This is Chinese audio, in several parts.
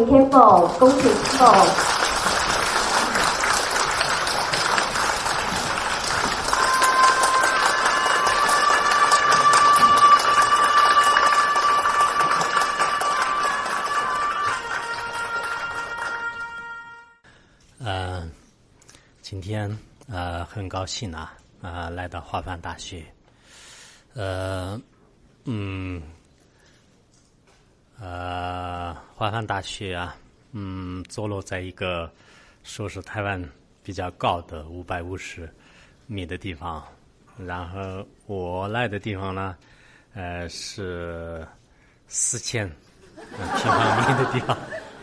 天梦，恭请梦。 今天很高兴来到华梵大学。华梵大学坐落在一个说是台湾比较高的550米的地方，然后我来的地方呢，是4000平方米的地方。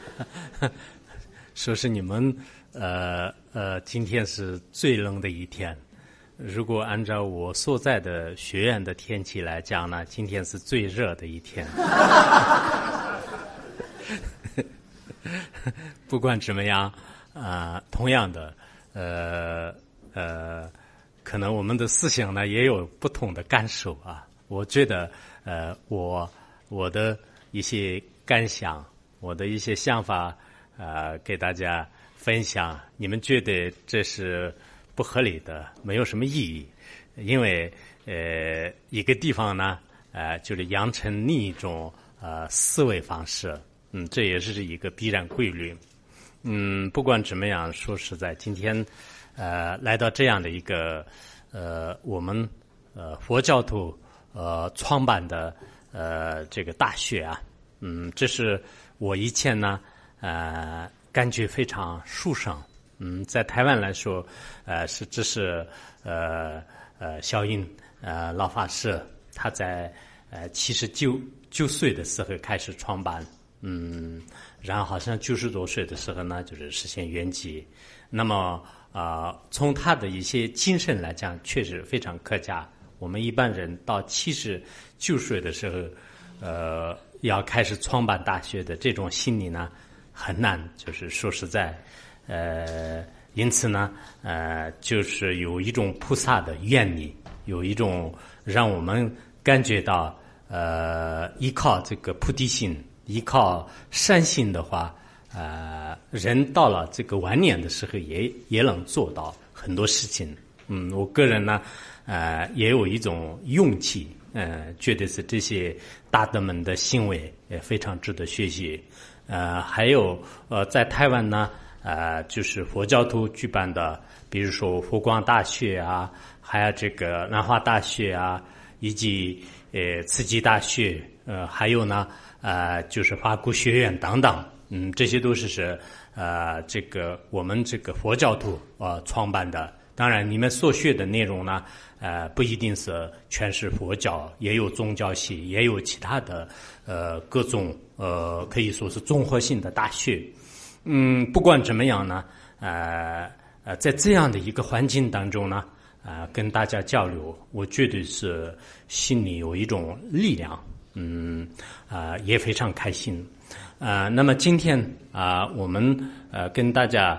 说是你们今天是最冷的一天。如果按照我所在的学院的天气来讲呢，今天是最热的一天。不管怎么样，同样的，可能我们的思想呢也有不同的感受啊。我觉得，我的一些感想，我的一些想法，给大家分享。你们觉得这是不合理的，没有什么意义，因为一个地方呢，就是养成另一种思维方式，这也是一个必然规律。不管怎么样，说实在，今天来到这样的一个我们佛教徒创办的这个大学啊，这是我以前呢感觉非常殊胜。在台湾来说，这是小印老法师他在79岁的时候开始创办，然后好像90多岁的时候呢，就是实现圆寂。那么从他的一些精神来讲，确实非常可嘉。我们一般人到79岁的时候，要开始创办大学的这种心理呢，很难，就是说实在。因此呢，就是有一种菩萨的愿力，有一种让我们感觉到，依靠这个菩提心，依靠善心的话，人到了这个晚年的时候也能做到很多事情。我个人呢，也有一种勇气，觉得是这些大德们的行为也非常值得学习。还有在台湾呢。就是佛教徒举办的，比如说佛光大学啊，还有这个南华大学啊，以及慈济大学，还有呢就是法鼓学院等等，这些都是这个我们这个佛教徒创办的。当然，你们所学的内容呢，不一定是全是佛教，也有宗教系，也有其他的各种可以说是综合性的大学。不管怎么样呢，在这样的一个环境当中呢，跟大家交流，我觉得是心里有一种力量，也非常开心。那么今天我们跟大家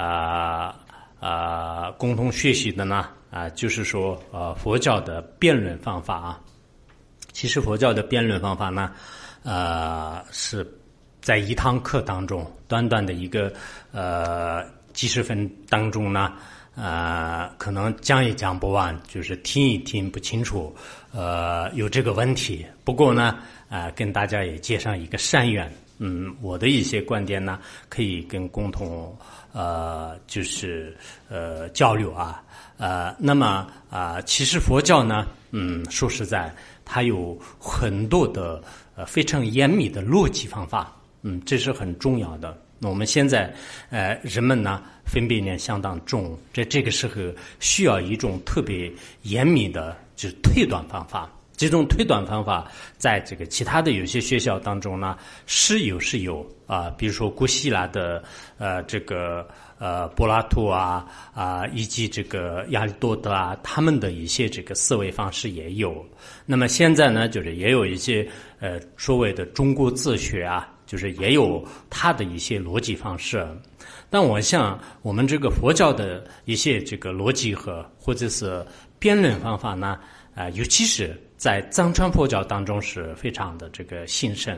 共同学习的呢，就是说佛教的辩论方法啊。其实佛教的辩论方法呢，是在一堂课当中，短短的一个几十分当中呢，可能讲也讲不完，就是听一听不清楚，有这个问题。不过呢，跟大家也结上一个善缘。我的一些观点呢，可以跟共同就是交流啊。那么其实佛教呢，说实在，它有很多的非常严密的逻辑方法。这是很重要的。那我们现在，人们呢分辨力相当重，在这个时候需要一种特别严密的，就是推断方法。这种推断方法，在这个其他的有些学校当中呢，是有比如说古希腊的这个柏拉图以及这个亚里多德他们的一些这个思维方式也有。那么现在呢，就是也有一些所谓的中国哲学就是也有它的一些逻辑方式。但我想我们这个佛教的一些这个逻辑或者是辩论方法呢，尤其是在藏传佛教当中是非常的这个兴盛。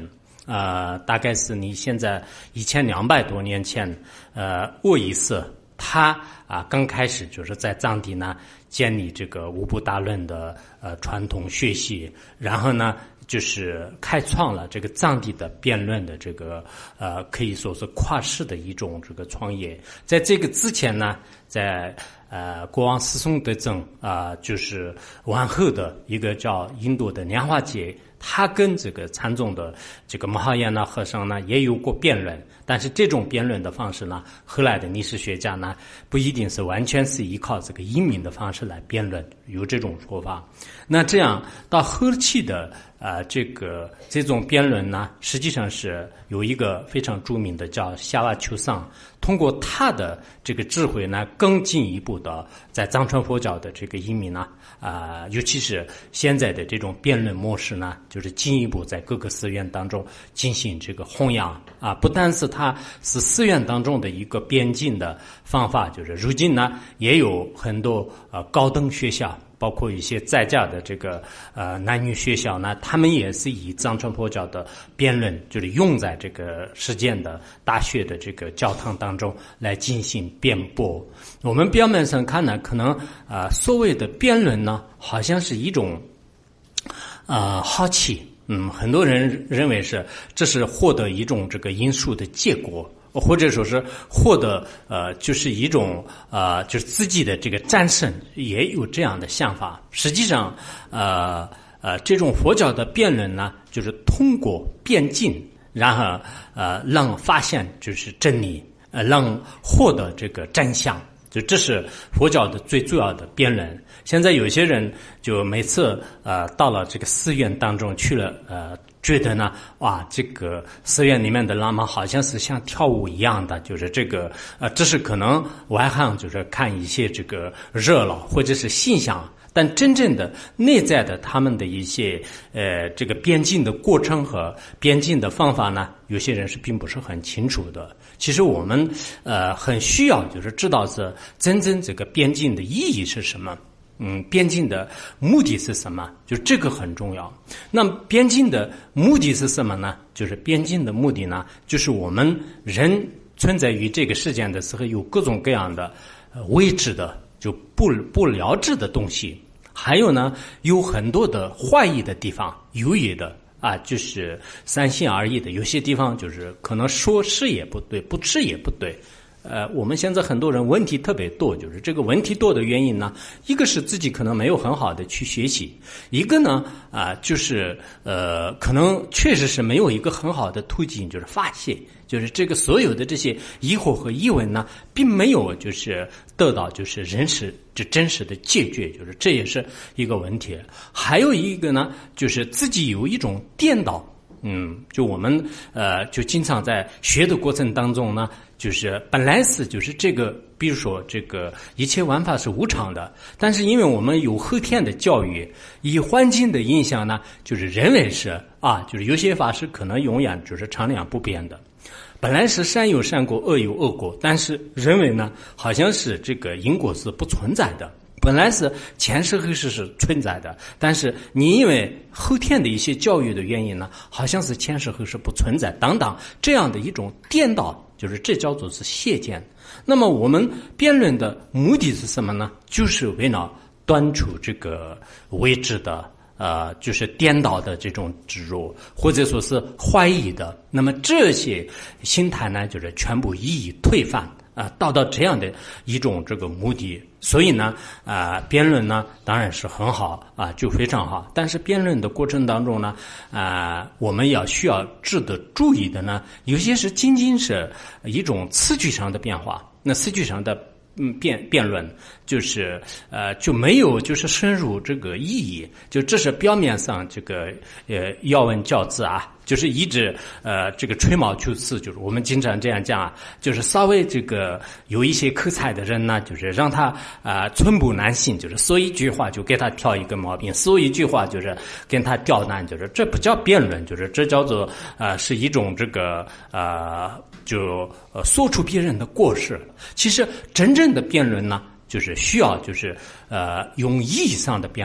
大概是你现在1200多年前，沃伊斯他刚开始就是在藏地呢建立这个无部大论的传统学习，然后呢就是开创了这个藏地的辩论的这个可以说是跨世的一种这个创业。在这个之前呢，在国王思松德正就是往后的一个叫印度的莲花节，他跟这个禅宗的这个摩哈亚那和尚呢也有过辩论，但是这种辩论的方式呢，后来的历史学家呢不一定是完全是依靠这个英明的方式来辩论，有这种说法。那这样到后期的这种辩论呢，实际上是有一个非常著名的叫夏瓦丘桑，通过他的这个智慧呢，更进一步的在藏传佛教的这个英明呢，尤其是现在的这种辩论模式呢，就是进一步在各个寺院当中进行这个弘扬不单是它是寺院当中的一个边境的方法，就是如今呢也有很多高等学校，包括一些在家的这个男女学校呢，他们也是以藏传佛教的辩论，就是用在这个实践的大学的这个教堂当中来进行辩驳。我们表面上看呢，可能所谓的辩论呢，好像是一种好奇，很多人认为这是获得一种这个因素的结果，或者说是获得就是一种就是自己的这个战胜，也有这样的想法。实际上这种佛教的辩论呢，就是通过辩证，然后让发现就是真理，让获得这个真相。就这是佛教的最主要的辩论。现在有些人就每次到了这个寺院当中去了，觉得呢，哇，这个寺院里面的喇嘛好像是像跳舞一样的，就是这个这是可能外行就是看一些这个热闹或者是现象，但真正的内在的他们的一些这个辩证的过程和辩证的方法呢，有些人是并不是很清楚的。其实我们很需要就是知道是真正这个辩证的意义是什么，辩证的目的是什么，就这个很重要。那么辩证的目的是什么呢？就是辩证的目的呢，就是我们人存在于这个世界的时候，有各种各样的未知的就不了知的东西，还有呢有很多的怀疑的地方，犹豫的就是三心二意的，有些地方就是可能说是也不对，不是也不对。我们现在很多人问题特别多，就是这个问题多的原因呢，一个是自己可能没有很好的去学习，一个呢就是可能确实是没有一个很好的途径，就是发泄，就是这个所有的这些疑惑和疑问呢，并没有就是得到就是真实的解决，就是这也是一个问题。还有一个呢，就是自己有一种颠倒。就我们就经常在学的过程当中呢，就是本来是就是这个，比如说这个一切万法是无常的，但是因为我们有后天的教育，以环境的影响呢，就是认为是就是有些法是可能永远就是常量不变的。本来是善有善果，恶有恶果，但是认为呢，好像是这个因果是不存在的。本来是前世后世是存在的，但是你因为后天的一些教育的原因呢，好像是前世后世不存在等等，这样的一种颠倒，就是这叫做是邪见。那么我们辩论的目的是什么呢？就是为了断除这个未知的就是颠倒的这种执着，或者说是怀疑的，那么这些心态呢，就是全部予以推翻到这样的一种这个目的。所以呢辩论呢当然是很好就非常好，但是辩论的过程当中呢我们需要值得注意的呢，有些是仅仅是一种词句上的变化，那词句上的辩论就是就没有就是深入这个意义，就这是表面上这个要问教字就是一直这个吹毛求疵，就是我们经常这样讲就是稍微这个有一些口才的人呢，就是让他寸步难行，就是说一句话就给他挑一个毛病，说一句话就是跟他刁难，就是这不叫辩论，就是这叫做是一种这个就说出别人的过失。其实真正的辩论呢，就是需要就是用意义上的辩论，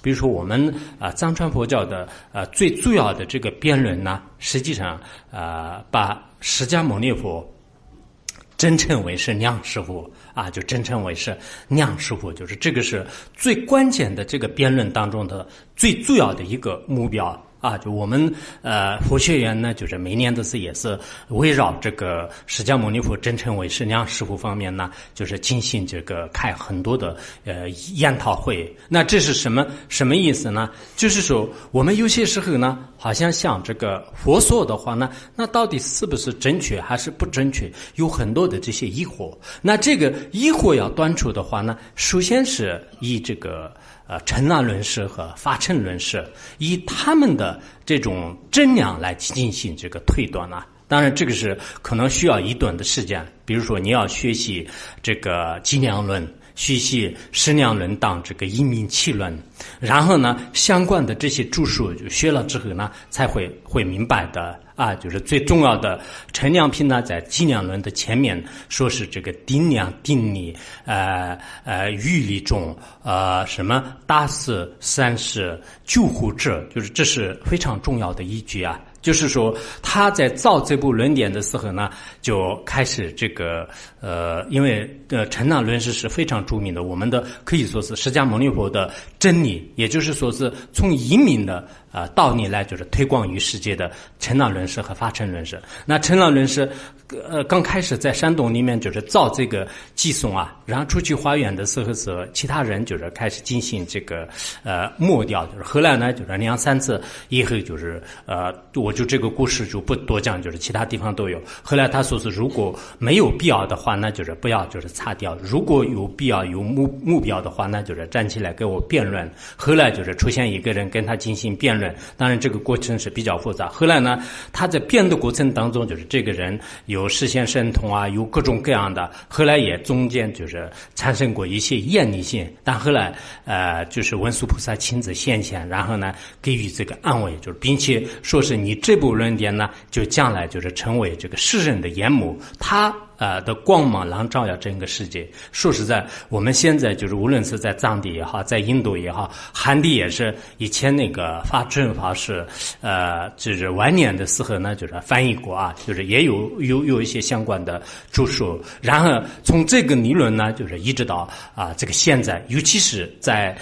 比如说我们藏传佛教的最主要的这个辩论呢，实际上把释迦牟尼佛真称为是娘师傅啊，就真称为是娘师傅，就是这个是最关键的这个辩论当中的最主要的一个目标。啊，就我们佛学院呢，就是每年也是围绕这个释迦牟尼佛真称为是娘师傅方面呢，就是进行这个开很多的研讨会。那这是什么意思呢？就是说我们有些时候呢，好像像这个佛说的话呢，那到底是不是正确还是不正确，有很多的这些疑惑。那这个疑惑要断除的话呢，首先是以这个陈那论师和法称论师，以他们的这种真量来进行这个推断啊。当然这个是可能需要一段的时间，比如说你要学习这个计量论，学习矢量论当这个一命气论，然后呢相关的这些著述就学了之后呢，才会明白的啊。就是最重要的陈量品呢，在计量论的前面说是这个定量定理欲力中什么大事三事救护者，就是这是非常重要的依据啊。就是说他在造这部论点的时候呢，就开始这个因为陈那论师是非常著名的，我们的可以说是释迦牟尼佛的真理，也就是说是从移民的道理来就是推广于世界的陈那论师和法称论师。那陈那论师刚开始在山东里面就是造这个寄送啊，然后出去花园的时候其他人就是开始进行这个抹掉，就是后来呢就是2-3次以后就是我就这个故事就不多讲，就是其他地方都有。后来他说是如果没有必要的话，那就是不要就是擦掉；如果有必要有目标的话，那就是站起来给我辩论。后来就是出现一个人跟他进行辩论，当然这个过程是比较复杂。后来呢，他在辩的过程当中，就是这个人有视线神通啊，有各种各样的。后来也中间就是产生过一些厌离性，但后来就是文殊菩萨亲自现前，然后呢给予这个安慰，就是并且说是你这部论点呢，就将来就是成为这个世人的眼目，他的光芒朗照耀整个世界。说实在，我们现在就是无论是在藏地也好，在印度也好，汉地也是，以前那个法正法师就是晚年的时候呢，就是翻译过啊，就是也有一些相关的著述。然后从这个理论呢，就是一直到这个现在，尤其是在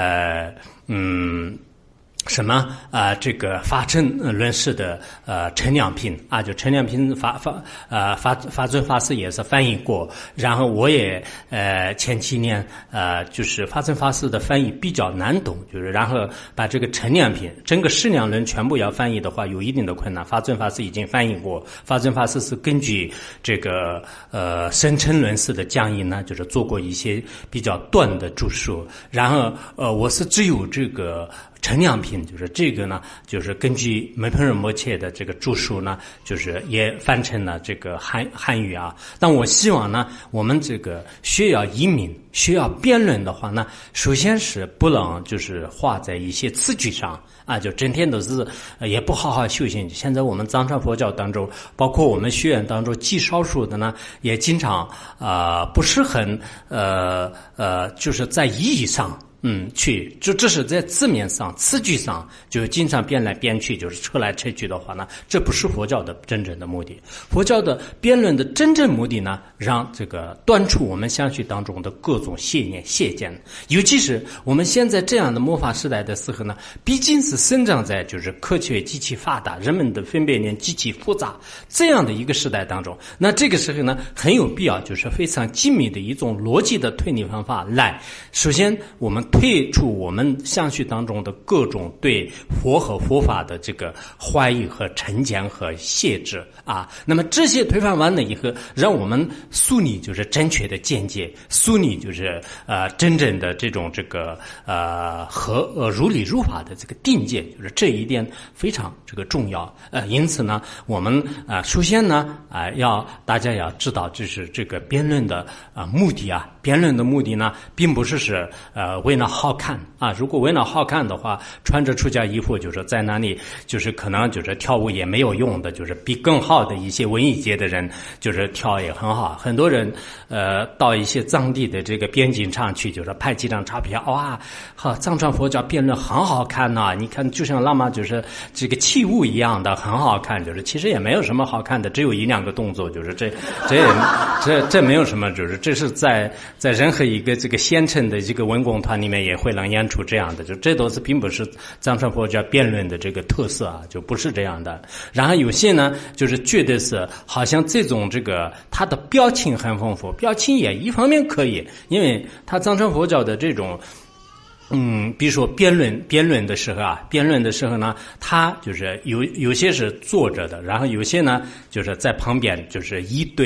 这个法称论师的陈良品啊，就陈良品法尊法师也是翻译过，然后我也前7年就是法尊法师的翻译比较难懂，就是然后把这个陈良品整个释量论全部要翻译的话有一定的困难。法尊法师已经翻译过，法尊法师是根据这个声称论师的讲义呢，就是做过一些比较短的著述，然后我是只有这个陈良品，就是这个呢，就是根据梅蓬仁波切的这个著述呢，就是也翻成了这个汉语啊。但我希望呢，我们这个需要移民、需要辩论的话呢，首先是不能就是花在一些词句上啊，就整天都是也不好好修行。现在我们藏传佛教当中，包括我们学院当中极少数的呢，也经常不是很就是在意义上。这是在字面上、词句上，就经常变来变去，就是扯来扯去的话呢，这不是佛教的真正的目的。佛教的辩论的真正目的呢，让这个断除我们相续当中的各种邪念、邪见。尤其是我们现在这样的末法时代的时候呢，毕竟是生长在就是科学极其发达、人们的分辨力极其复杂这样的一个时代当中，那这个时候呢，很有必要就是非常精密的一种逻辑的推理方法来，首先我们退出我们相续当中的各种对佛和佛法的这个怀疑和成见和限制啊。那么这些推翻完了以后，让我们树立就是正确的见解，树立就是真正的这种这个和如理如法的这个定见，就是这一点非常这个重要。因此呢，我们首先呢大家要知道，就是这个辩论的目的啊， 辩论的目的呢，并不是为了好看啊。如果为了好看的话，穿着出家衣服就是在那里，就是可能就是跳舞也没有用的，就是比更好的一些文艺界的人就是跳也很好。很多人到一些藏地的这个边境上去，就是拍几张照片，哇，好，藏传佛教辩论很好看呐、你看就像喇嘛就是这个器物一样的很好看，就是其实也没有什么好看的，只有一两个动作，就是这没有什么，就是这是在任何一个这个县城的这个文工团里面也会能演出这样的，就这都是并不是藏传佛教辩论的这个特色啊，就不是这样的。然后有些呢，就是觉得是好像这种这个他的表情很丰富，表情也一方面可以，因为他藏传佛教的这种。比如说辩论的时候呢，他就是有些是坐着的，然后有些呢就是在旁边，就是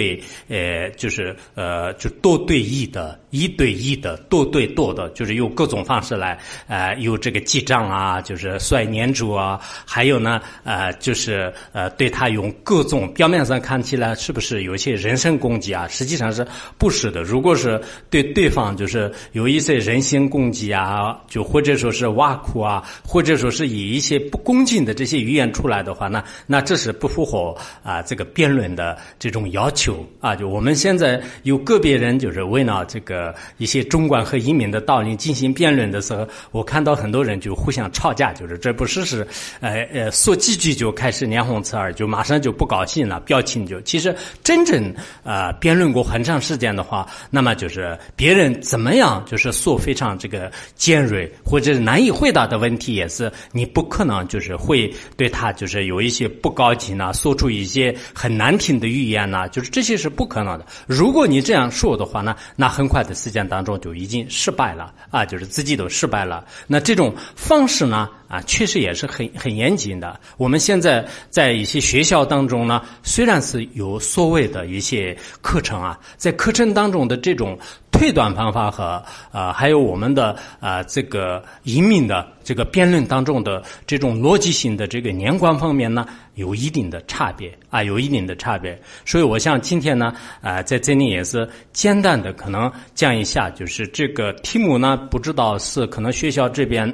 就多对一的，一对一的，多对多的，就是用各种方式来有这个记账啊，就是摔念珠啊，还有呢就是对他用各种表面上看起来是不是有些人身攻击啊，实际上是不是的。如果是对对方就是有一些人身攻击啊，就或者说是挖苦啊，或者说是以一些不恭敬的这些语言出来的话，那这是不符合这个辩论的这种要求啊。就我们现在有个别人就是为了这个一些中观和移民的道理进行辩论的时候，我看到很多人就互相吵架，就是这不是说几句就开始脸红刺耳，就马上就不高兴了，表情就其实真正辩论过很长时间的话，那么就是别人怎么样就是说非常这个尖锐或者是难以回答的问题，也是你不可能就是会对他就是有一些不高兴啊，说出一些很难听的语言啊，就是这些是不可能的。如果你这样说的话呢，那很快的时间当中就已经失败了啊，就是自己都失败了。那这种方式呢确实也是很严谨的。我们现在在一些学校当中呢，虽然是有所谓的一些课程啊，在课程当中的这种推断方法和还有我们的这个移民的这个辩论当中的这种逻辑性的这个连贯方面呢，有一定的差别啊，有一定的差别。所以我想今天呢在这里也是简单的可能讲一下，就是这个题目呢，不知道是可能学校这边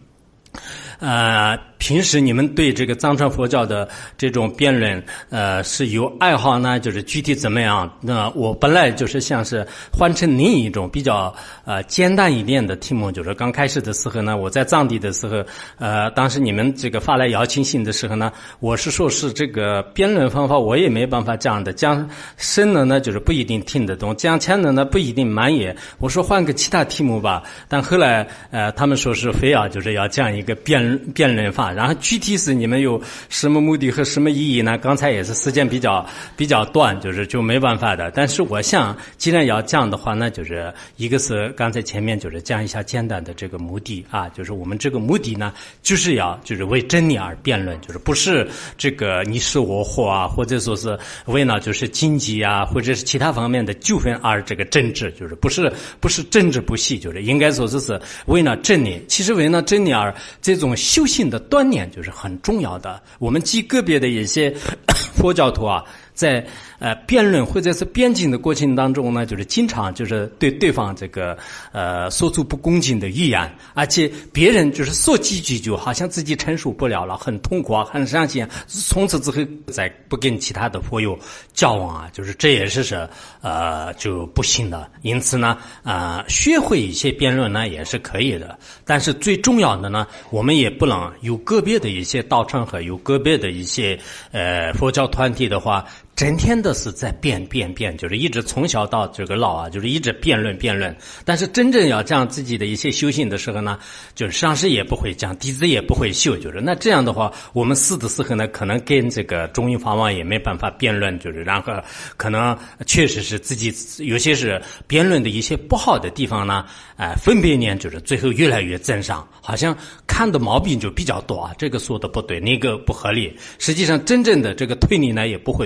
平时你们对这个藏传佛教的这种辩论是有爱好呢，就是具体怎么样？那我本来就是像是换成另一种比较简单一点的题目，就是刚开始的时候呢，我在藏地的时候当时你们这个发来邀请信的时候呢，我是说是这个辩论方法我也没办法讲的，讲深了呢就是不一定听得懂，讲浅了呢不一定满意，我说换个其他题目吧，但后来他们说是非要就是要讲一个辩论法，然后具体是你们有什么目的和什么意义呢？刚才也是时间比较短，就没办法的。但是我想，既然要讲的话呢，就是一个是刚才前面就是讲一下简单的这个目的啊，就是我们这个目的呢，就是为真理而辩论，就是不是这个你死我活啊，或者说是为了就是经济啊，或者是其他方面的纠纷而这个争执，就是不是政治不细，就是应该说是为了真理。其实为了真理而这种修行的锻炼就是很重要的。我们极个别的一些佛教徒啊，在辩论或者是辩经的过程当中呢，就是经常就是对对方这个说出不恭敬的语言，而且别人就是说几句就好像自己承受不了了，很痛苦啊，很伤心，从此之后再不跟其他的佛友交往啊，就是这也是就不行的。因此呢学会一些辩论呢也是可以的，但是最重要的呢，我们也不能有个别的一些道场和有个别的一些佛教团体的话，整天的是在辩，就是一直从小到这个老啊，就是一直辩论。但是真正要讲自己的一些修行的时候呢，就是上师也不会讲，弟子也不会修，就是那这样的话，我们死的时候呢，可能跟这个中印法王也没办法辩论，就是然后可能确实是自己有些是辩论的一些不好的地方呢，分别念就是最后越来越增上，好像看的毛病就比较多啊，这个说的不对，那个不合理，实际上真正的这个推理呢也不会退。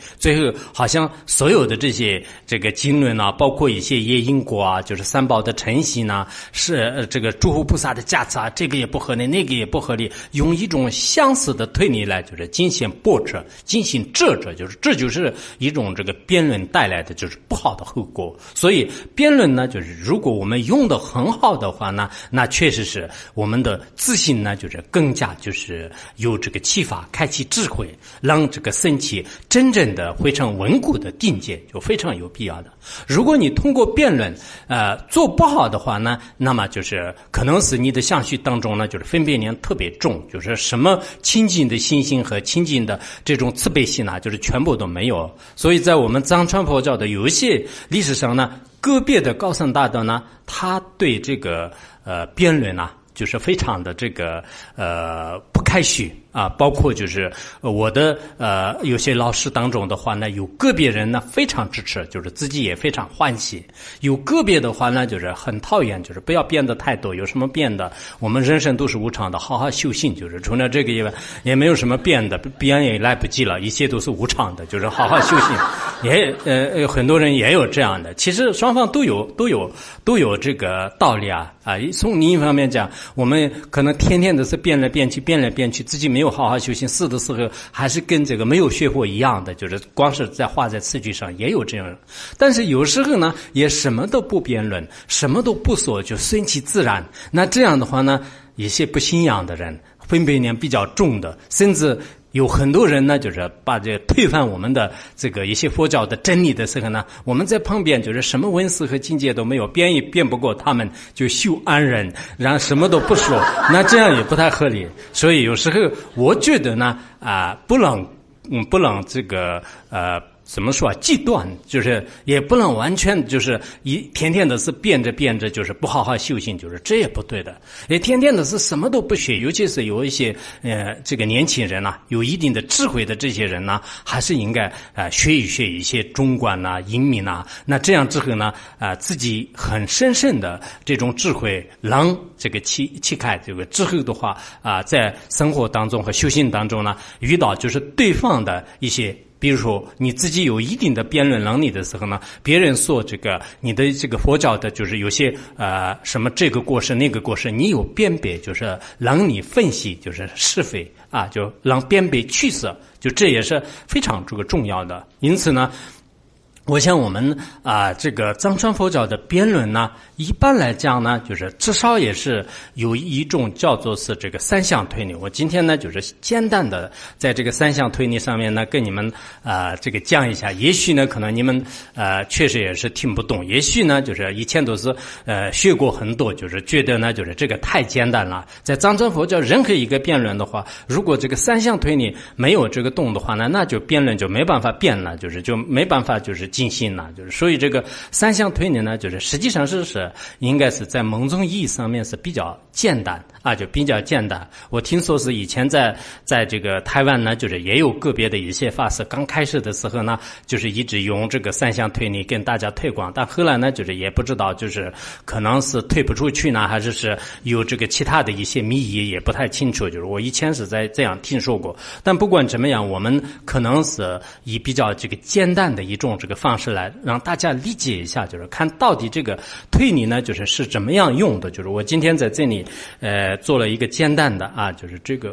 最后好像所有的这个经论啊，包括一些业因果啊，就是三宝的承袭呢，是这个诸佛菩萨的加持啊，这个也不合理，那个也不合理，用一种相似的推理来就是进行驳斥，进行遮遮，这就是一种这个辩论带来的就是不好的后果。所以辩论呢，就是如果我们用的很好的话呢，那确实是我们的自信呢，就是更加就是有这个启发，开启智慧，让这个升起真正的非常稳固的境界，就非常有必要的。如果你通过辩论做不好的话呢，那么就是可能是你的相续当中呢，就是分别念特别重，就是什么清净的心性和清净的这种慈悲心啊，就是全部都没有。所以在我们藏传佛教的有一些历史上呢，个别的高僧大德呢，他对这个辩论啊，就是非常的这个不开许啊，包括就是我的有些老师当中的话呢，有个别人呢非常支持，就是自己也非常欢喜；有个别的话呢，就是很讨厌，就是不要变得太多，有什么变的？我们人生都是无常的，好好修行，就是除了这个以外，也没有什么变的，变也来不及了，一切都是无常的，就是好好修行。也很多人也有这样的，其实双方都有这个道理啊。从另一方面讲，我们可能天天都是变来变去，自己没有好好修行，死的时候还是跟这个没有学过一样的，就是光是在画在词句上也有这样。但是有时候呢，也什么都不辩论，什么都不说，就顺其自然。那这样的话呢，一些不信仰的人，分别念比较重的，甚至有很多人呢，就是把这推翻我们的这个一些佛教的真理的时候呢，我们在旁边就是什么文思和境界都没有，辩也辩不过他们，就修安忍，然后什么都不说，那这样也不太合理。所以有时候我觉得呢，不能这个怎么说啊？极端，就是也不能完全就是天天的是变着，就是不好好修行，就是这也不对的。也天天的是什么都不学，尤其是有一些这个年轻人啊，有一定的智慧的这些人呢，还是应该学一些中观啊、英明啊。那这样之后呢，自己很深深的这种智慧，让这个启开这个之后的话在生活当中和修行当中呢，遇到就是对方的一些。比如说你自己有一定的辩论能力的时候呢，别人说这个你的这个佛教的就是有些什么这个过失那个过失，你有辨别，就是让你分析就是是非啊，就让辨别取舍，就这也是非常这个重要的。因此呢，我想我们这个藏传佛教的辩论呢，一般来讲呢，就是至少也是有一种叫做是这个三项推理。我今天呢，就是简单的在这个三项推理上面呢，跟你们这个讲一下。也许呢，可能你们确实也是听不懂，也许呢，就是以前都是学过很多，就是觉得呢，就是这个太简单了。在藏传佛教任何一个辩论的话，如果这个三项推理没有这个动的话呢，那就辩论就没办法辩了，就没办法就是进行了，就是所以这个三项推理呢，就是实际上是应该是在某种意义上面是比较简单就比较简单。我听说是以前在这个台湾呢，就是也有个别的一些法师刚开始的时候呢，就是一直用这个三项推理跟大家推广，但后来呢，就是也不知道就是可能是推不出去呢，还是有这个其他的一些谜语也不太清楚，就是我以前是在这样听说过。但不管怎么样，我们可能是以比较这个简单的一种这个方式来让大家理解一下，就是看到底这个推理呢，就是怎么样用的。就是我今天在这里做了一个简单的就是这个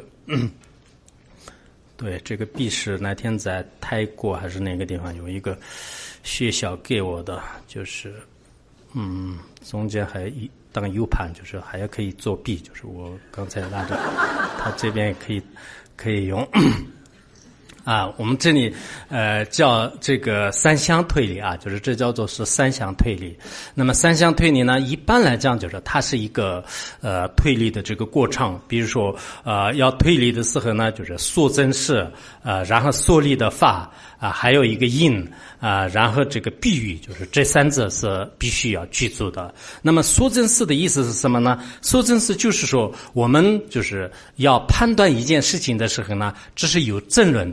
对，这个笔是那天在泰国还是哪个地方有一个学校给我的，就是中间还当 U 盘，就是还可以做笔，就是我刚才拿着它这边也可以用我们这里叫这个三项推理就是这叫做是三项推理。那么三项推理呢，一般来讲就是它是一个推理的这个过程。比如说要推理的时候呢，就是说真实然后说理的法还有一个因然后这个比喻，就是这三者是必须要具足的。那么说真实的意思是什么呢？说真实就是说我们就是要判断一件事情的时候呢，这是有争论的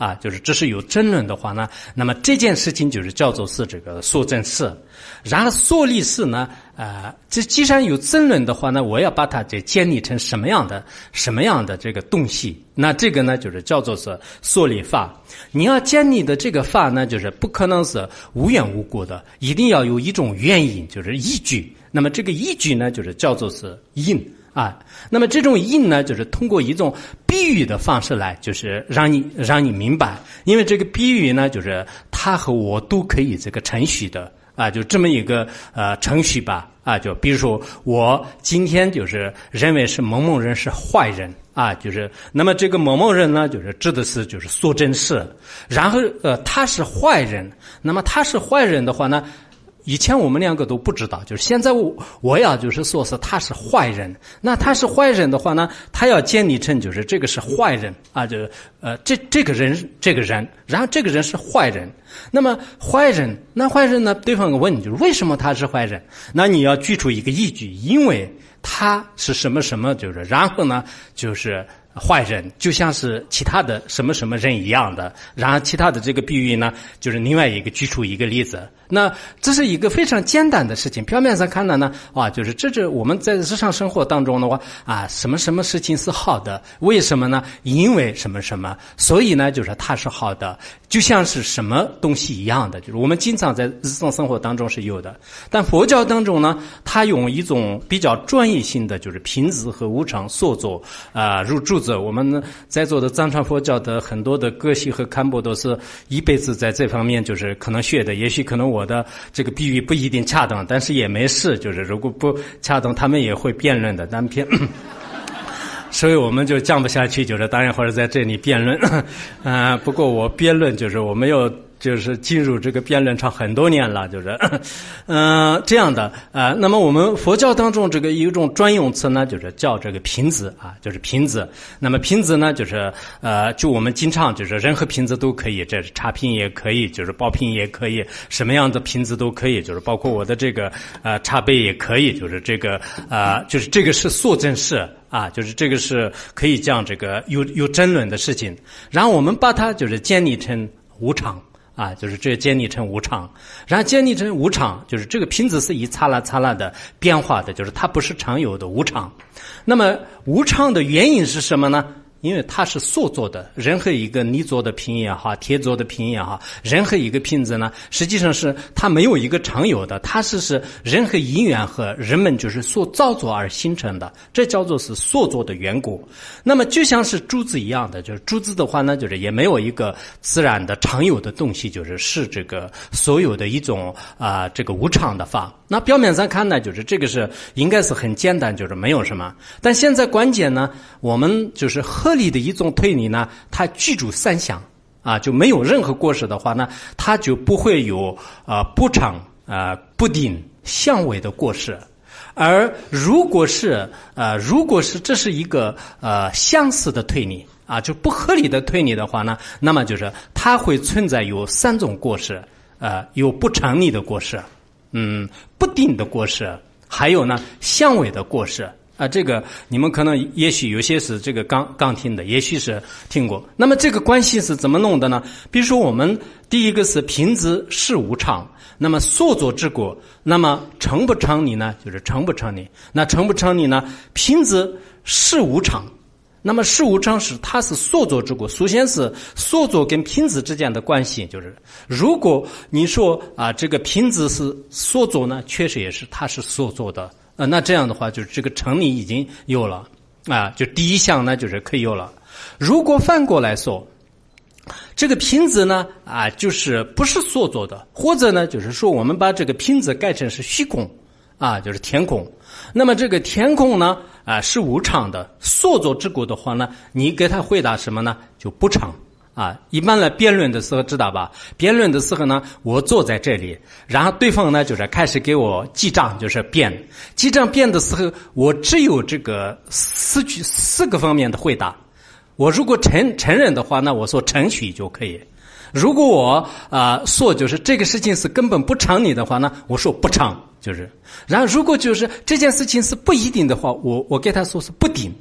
啊，就是这是有争论的话呢，那么这件事情就是叫做是这个说真事。然后说理事呢，这既然有争论的话呢，我要把它这建立成什么样的这个东西？那这个呢，就是叫做是说理法。你要建立的这个法呢，就是不可能是无缘无故的，一定要有一种原因，就是依据。那么这个依据呢，就是叫做是因。啊，那么这种因呢，就是通过一种比喻的方式来，就是让你明白，因为这个比喻呢，就是它和我都可以这个程序的啊，就这么一个程序吧啊，就比如说我今天就是认为是某某人是坏人啊，就是那么这个某某人呢，就是指的是就是说真事，然后他是坏人，那么他是坏人的话呢。以前我们两个都不知道，就是现在我要就是说是他是坏人，那他是坏人的话呢，他要建立成就是这个是坏人啊，就是这个人，然后这个人是坏人，那么坏人呢，对方问你就是为什么他是坏人？那你要举出一个依据，因为他是什么什么，就是然后呢就是坏人，就像是其他的什么什么人一样的，然后其他的这个比喻呢，就是另外一个举出一个例子。那这是一个非常简单的事情，表面上看呢，就是这我们在日常生活当中的话啊，什么什么事情是好的，为什么呢？因为什么什么，所以呢，就是它是好的，就像是什么东西一样的，就是我们经常在日常生活当中是有的。但佛教当中呢，它用一种比较专业性的，就是品质和无常所作入住者，我们在座的藏传佛教的很多的歌系和堪布都是一辈子在这方面就是可能学的，也许可能我的这个比喻不一定恰当，但是也没事，就是如果不恰当，他们也会辩论的，但偏。所以我们就讲不下去，就是当然或者在这里辩论，不过我辩论就是我没有就是进入这个辩论场很多年了，就是这样的那么我们佛教当中这个有一种专用词呢，就是叫这个品质啊，就是品质。那么品质呢，就是就我们经常就是任何品质都可以，这是差评也可以，就是爆品也可以，什么样的品质都可以，就是包括我的这个茶杯也可以，就是这个就是这个是说真事。啊，就是这个是可以讲这个有争论的事情，然后我们把它就是建立成无常啊，就是这建立成无常，然后建立成无常，就是这个品质是一擦啦的变化的，就是它不是常有的无常。那么无常的原因是什么呢？因为它是所做的，任何一个泥做的品也好，铁做的品也好，任何一个品质呢，实际上是它没有一个常有的，它是任何因缘和人们就是所造作而形成的，这叫做是所做的缘故。那么就像是珠子一样的，就是珠子的话呢，就是也没有一个自然的常有的东西，就是这个所有的一种这个无常的法。那表面上看呢，就是这个是应该是很简单，就是没有什么。但现在关键呢，我们就是合理的一种推理呢，它具足三项啊，就没有任何过失的话呢，它就不会有不常不定相违的过失。而如果是这是一个相似的推理啊，就不合理的推理的话呢，那么就是它会存在有三种过失，有不成立的过失。不定的过失，还有呢相违的过失啊，这个你们可能也许有些是这个刚听的，也许是听过。那么这个关系是怎么弄的呢？比如说我们第一个是品质是无常，那么所作之过，那么成不成理呢？就是成不成理。那成不成理呢？品质是无常。那么事无常是它是所作之过，首先是所作跟品质之间的关系，就是如果你说这个品质是所作呢，确实也是它是所作的，那这样的话就是这个成理已经有了就第一项呢就是可以有了。如果反过来说，这个品质呢就是不是所作的，或者呢就是说我们把这个品质改成是虚空就是天空，那么这个天空呢是无常的，所作之过的话呢，你给他回答什么呢？就不常一般来辩论的时候知道吧？辩论的时候呢，我坐在这里，然后对方呢就是开始给我记账，就是辩的时候，我只有这个四个方面的回答。我如果承认的话，那我说承许就可以。如果我说就是这个事情是根本不常理的话呢，我说不常，就是。然后如果就是这件事情是不一定的话，我给他说是不定。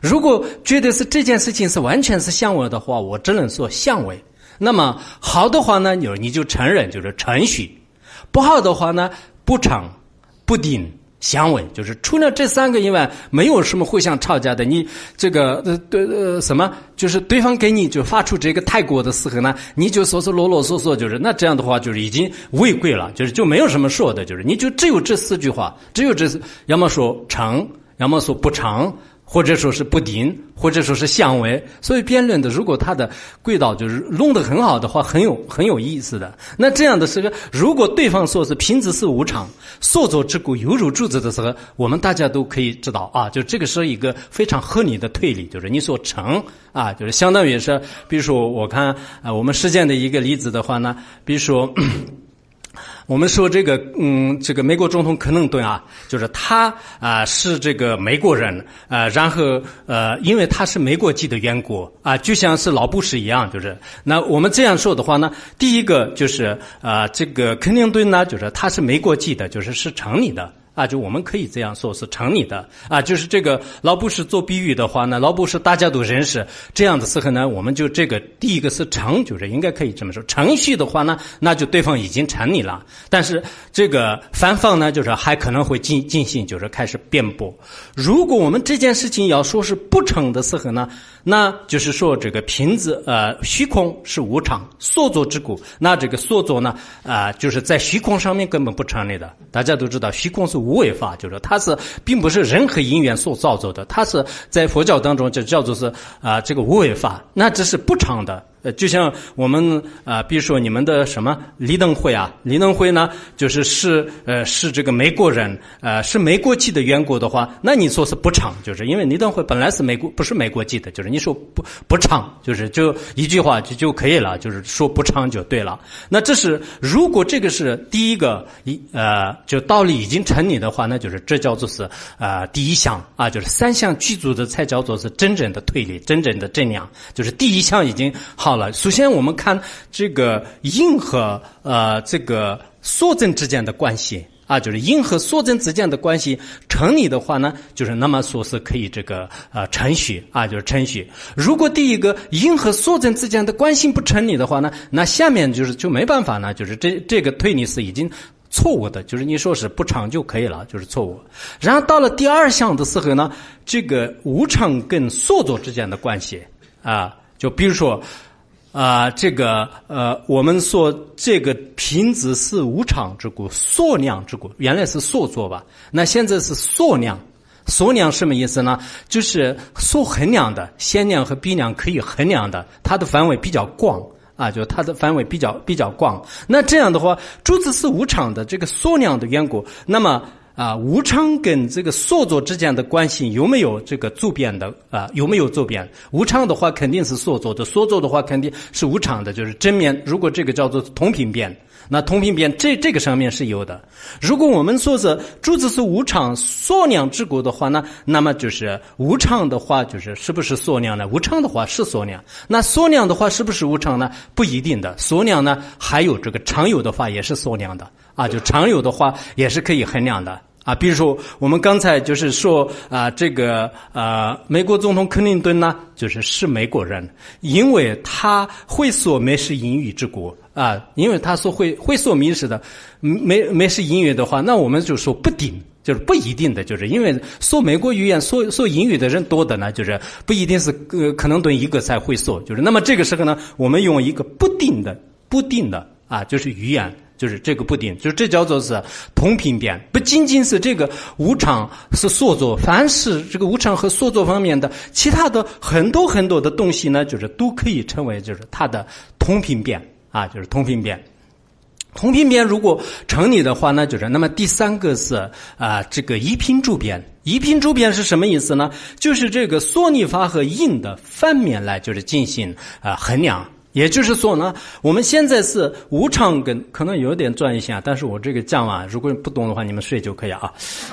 如果觉得是这件事情是完全是相违的话，我只能说相违。那么好的话呢，你就承认，就是程序；不好的话呢，不成、不定、相违，就是除了这三个以外，没有什么互相吵架的。你这个什么，就是对方给你就发出这个泰国的时候呢，你就啰嗦，就是那这样的话就是已经违规了，就没有什么说的，就是你就只有这四句话，只有这要么说成，要么说不成。或者说是不定，或者说是相违，所以辩论的如果它的轨道就是弄得很好的话，很有意思的。那这样的时候，如果对方说是贫子是无常，所作之故犹如柱子的时候，我们大家都可以知道啊，就这个是一个非常合理的推理，就是你说成啊，就是相当于是，比如说我看我们实践的一个例子的话呢，比如说。我们说这个美国总统克林顿啊，就是他是这个美国人然后因为他是美国籍的缘故啊，就像是老布什一样，就是那我们这样说的话呢，第一个就是这个克林顿呢，就是他是美国籍的，就是成立的。啊，就我们可以这样说是成立的啊，就是这个老布什做比喻的话呢，老布什大家都认识，这样的时候呢，我们就这个第一个是成，就是应该可以这么说。程序的话呢，那就对方已经成立了，但是这个反方呢，就是还可能会进行，就是开始辩驳。如果我们这件事情要说是不成的时候呢，那就是说这个瓶子虚空是无常，所作之故，那这个所作呢就是在虚空上面根本不成立的。大家都知道虚空是无为法，就是它是并不是任何因缘所造作的，它是在佛教当中就叫做是这个无为法，那这是不常的。就像我们比如说你们的什么李登辉啊，李登辉呢，就是这个美国人，是美国籍的缘故的话，那你说是不常，就是因为李登辉本来是不是美国籍的，就是你说不常，就是就一句话就可以了，就是说不常就对了。那这是如果这个是第一个就道理已经成立的话，那就是这叫做是第一项啊，就是三项具足的才叫做是真正的推理，真正的正量，就是第一项已经好了。首先我们看这个因和这个所证之间的关系啊，就是因和所证之间的关系成立的话呢，就是那么说是可以这个程序啊，就是程序。如果第一个因和所证之间的关系不成立的话呢，那下面就没办法呢，就是这个推理是已经错误的，就是你说是不常就可以了，就是错误。然后到了第二项的时候呢，这个无常跟所作之间的关系啊，就比如说这个我们说这个瓶子是无常之故，所量之故，原来是所作吧，那现在是所量。所量什么意思呢？就是所衡量的，先量和必量可以衡量的，它的范围比较广啊，就它的范围比较广。那这样的话，柱子是无常的，这个所量的缘故，那么无常跟这个所作之间的关系有没有这个周边的有没有周边？无常的话肯定是所作的，所作的话肯定是无常的，就是正面。如果这个叫做同频边，那同频边这个上面是有的。如果我们说是柱子是无常所量之故的话呢，那么就是无常的话就是是不是所量呢？无常的话是所量。那所量的话是不是无常呢？不一定的。所量呢还有这个常有的话也是所量的啊，就常有的话也是可以衡量的。啊，比如说我们刚才就是说这个美国总统克林顿呢，是美国人，因为他会说美式英语之国啊，因为他说会说美式的美式英语的话，那我们就说不定，就是不一定的，就是因为说美国语言说英语的人多的呢，就是不一定是克林顿一个才会说，就是那么这个时候呢，我们用一个不定的啊，就是语言。就是这个不定，就是这叫做是同频边，不仅仅是这个无常是所作，凡是这个无常和所作方面的其他的很多很多的东西呢，就是都可以称为就是它的同频边啊，就是同频边。同频边如果成立的话呢，就是那么第三个是这个一频诸边。一频诸边是什么意思呢？就是这个所逆法和因的反面来就是进行衡量。也就是说呢，我们现在是无常跟可能有点专业性，但是我这个讲完，如果不懂的话，你们睡就可以啊。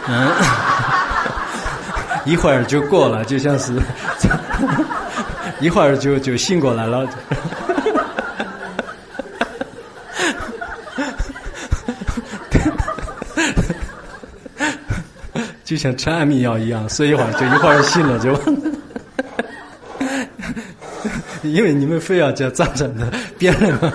一会儿就过了，就像是一会儿就醒过来了。就像吃安眠药一样，睡一会儿醒了就。 因为你们非要叫造成的别人嘛。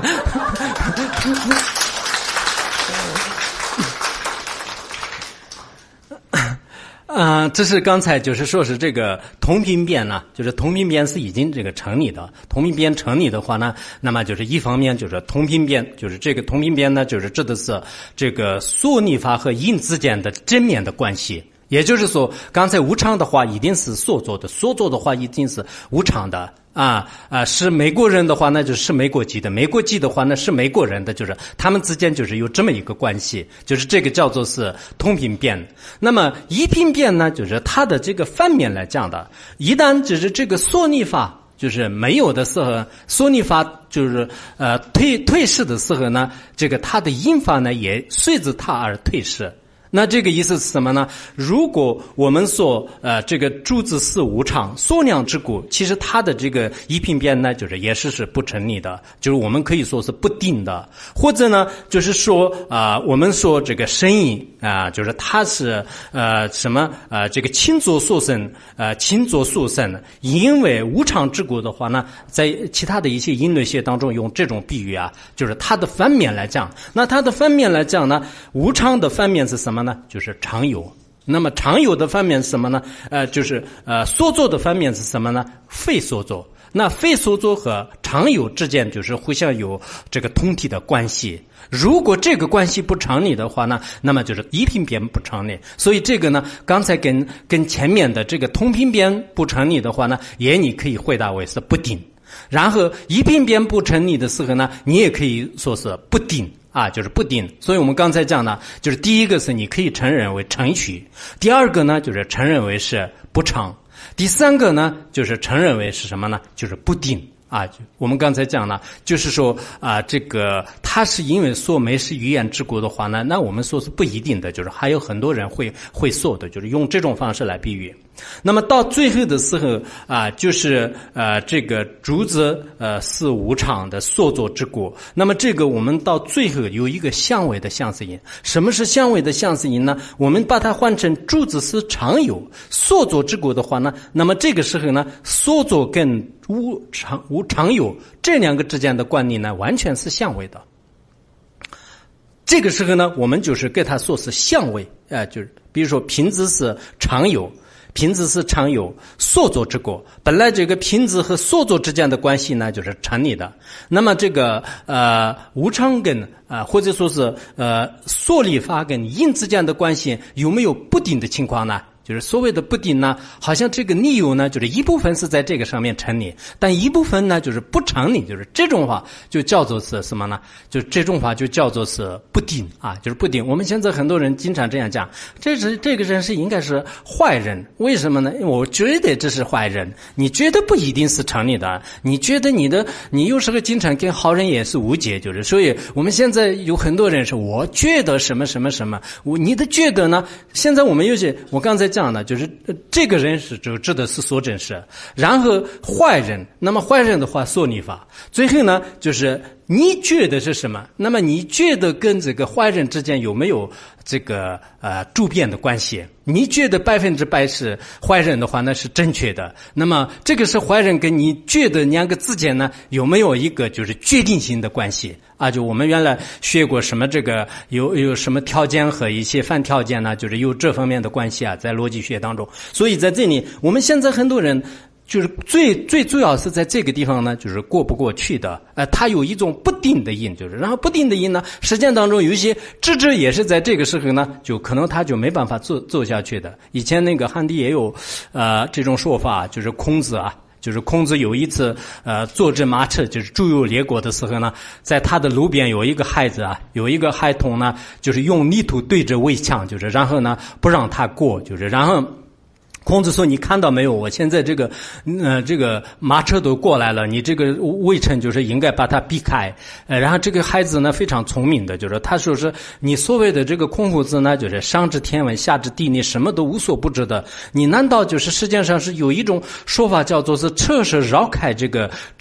这是刚才就是说是这个同频边呢，就是同频边是已经这个成立的，同频边成立的话呢，那么就是一方面就是同频边，就是这个同频边呢，就是指的是这个缩逆法和因之间的正面的关系。也就是说，刚才无常的话一定是所做的，所做的话一定是无常的。是美国人的话，那就是美国籍的；美国籍的话，那是美国人的，就是他们之间就是有这么一个关系，就是这个叫做是同频边。那么异频边呢，就是它的这个反面来讲的，一旦就是这个缩逆法就是没有的时候，缩逆法就是退逝的时候呢，这个它的因法呢也随着它而退逝。那这个意思是什么呢？如果我们说这个诸子是无常，缩量之故，其实它的这个一频边呢，就是也是不成立的，就是我们可以说是不定的。或者呢，就是说我们说这个声音就是它是这个亲作所生，亲作所生，因为无常之故的话呢，在其他的一些音类学当中用这种比喻就是它的反面来讲。那它的反面来讲呢，无常的反面是什么呢？就是常有。那么常有的反面是什么呢？就是所作的反面是什么呢？非所作。那非所作和常有之间就是互相有这个同体的关系。如果这个关系不成立的话呢，那么就是一频边不成立。所以这个呢，刚才跟前面的这个同频边不成立的话呢，也你可以回答为是不定。然后一频边不成立的时候呢，你也可以说是不定。就是不定。所以我们刚才讲呢，就是第一个是你可以承认为程序，第二个呢就是承认为是不常，第三个呢就是承认为是什么呢？就是不定。我们刚才讲了，就是说这个它是因为说没是语言之故的话呢，那我们说是不一定的，就是还有很多人会说的，就是用这种方式来比喻。那么到最后的时候就是这个诸子是无常的所作之故。那么这个我们到最后有一个相位的相似音。什么是相位的相似音呢？我们把它换成诸子是常有所作之故的话呢，那么这个时候呢，所作跟无常有这两个之间的关系呢，完全是相位的。这个时候呢，我们就是给它说是相位，就是比如说品质是常有。品质是常有所作之过，本来这个品质和所作之间的关系呢就是成立的。那么这个无常跟或者说是所立法跟因之间的关系有没有不定的情况呢？就是所谓的不定呢，好像这个逆有呢，就是一部分是在这个上面成立，但一部分呢就是不成立，就是这种话就叫做是什么呢？就这种话就叫做是不定就是不定。我们现在很多人经常这样讲，这个人是应该是坏人，为什么呢？因为我觉得这是坏人，你觉得不一定是成立的，你觉得你有时候经常跟好人也是无解，就是所以我们现在有很多人是我觉得什么什么什么，你的觉得呢？现在我们有些我刚才讲的就是这个人是就指的是所真实，然后坏人，那么坏人的话所逆法，最后呢就是你觉得是什么？那么你觉得跟这个坏人之间有没有这个周边的关系？你觉得100%是坏人的话，那是正确的。那么这个是坏人跟你觉得两个之间呢，有没有一个就是决定性的关系？就我们原来学过什么这个有什么条件和一些反条件呢？就是有这方面的关系在逻辑学当中。所以在这里，我们现在很多人就是最主要是在这个地方呢，就是过不过去的。它有一种不定的因，就是然后不定的因呢，实践当中有一些智者也是在这个时候呢，就可能他就没办法做下去的。以前那个汉地也有这种说法，就是孔子就是孔子有一次坐着马车就是周游列国的时候呢，在他的路边有一个孩子有一个孩童呢，就是用泥土对着围墙，就是然后呢不让他过，就是然后孔子说你看到没有，我现在这个马车都过来了，你这个围城就是应该把它避开。然后这个孩子呢非常聪明的，就是他说是你所谓的这个孔夫子呢，就是上知天文下知地理，什么都无所不知的，你难道就是世界上是有一种说法叫做是车是绕开这个城